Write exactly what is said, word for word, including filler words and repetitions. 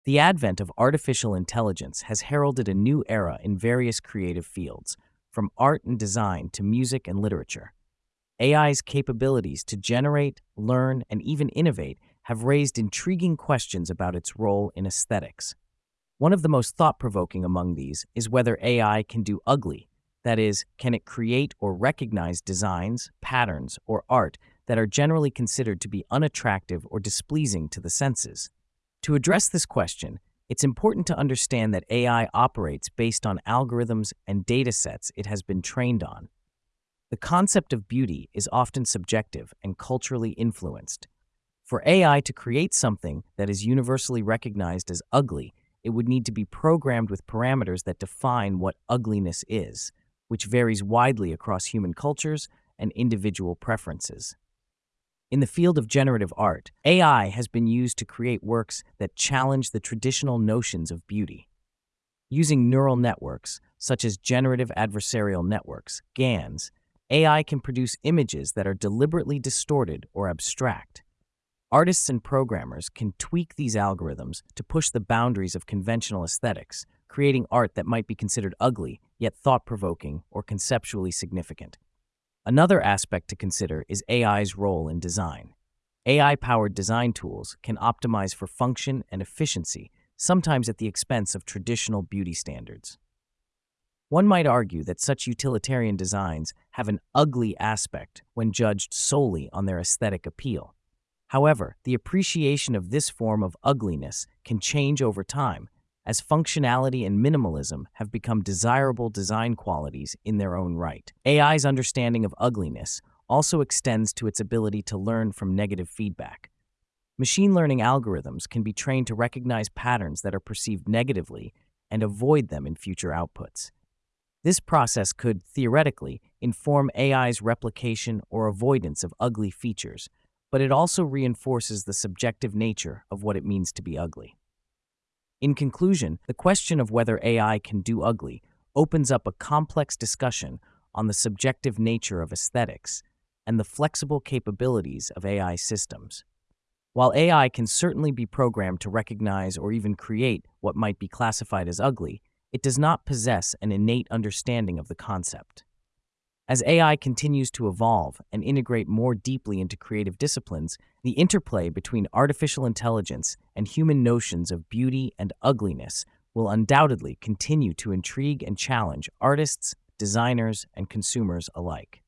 The advent of artificial intelligence has heralded a new era in various creative fields, from art and design to music and literature. A I's capabilities to generate, learn, and even innovate have raised intriguing questions about its role in aesthetics. One of the most thought-provoking among these is whether A I can do ugly. That is, can it create or recognize designs, patterns, or art that are generally considered to be unattractive or displeasing to the senses? To address this question, it's important to understand that A I operates based on algorithms and data sets it has been trained on. The concept of beauty is often subjective and culturally influenced. For A I to create something that is universally recognized as ugly, it would need to be programmed with parameters that define what ugliness is, which varies widely across human cultures and individual preferences. In the field of generative art, A I has been used to create works that challenge the traditional notions of beauty. Using neural networks, such as generative adversarial networks, GANs, A I can produce images that are deliberately distorted or abstract. Artists and programmers can tweak these algorithms to push the boundaries of conventional aesthetics, creating art that might be considered ugly, yet thought-provoking or conceptually significant. Another aspect to consider is A I's role in design. A I-powered design tools can optimize for function and efficiency, sometimes at the expense of traditional beauty standards. One might argue that such utilitarian designs have an ugly aspect when judged solely on their aesthetic appeal. However, the appreciation of this form of ugliness can change over time, as functionality and minimalism have become desirable design qualities in their own right. A I's understanding of ugliness also extends to its ability to learn from negative feedback. Machine learning algorithms can be trained to recognize patterns that are perceived negatively and avoid them in future outputs. This process could, theoretically, inform A I's replication or avoidance of ugly features, but it also reinforces the subjective nature of what it means to be ugly. In conclusion, the question of whether A I can do ugly opens up a complex discussion on the subjective nature of aesthetics and the flexible capabilities of A I systems. While A I can certainly be programmed to recognize or even create what might be classified as ugly, it does not possess an innate understanding of the concept. As A I continues to evolve and integrate more deeply into creative disciplines, the interplay between artificial intelligence and human notions of beauty and ugliness will undoubtedly continue to intrigue and challenge artists, designers, and consumers alike.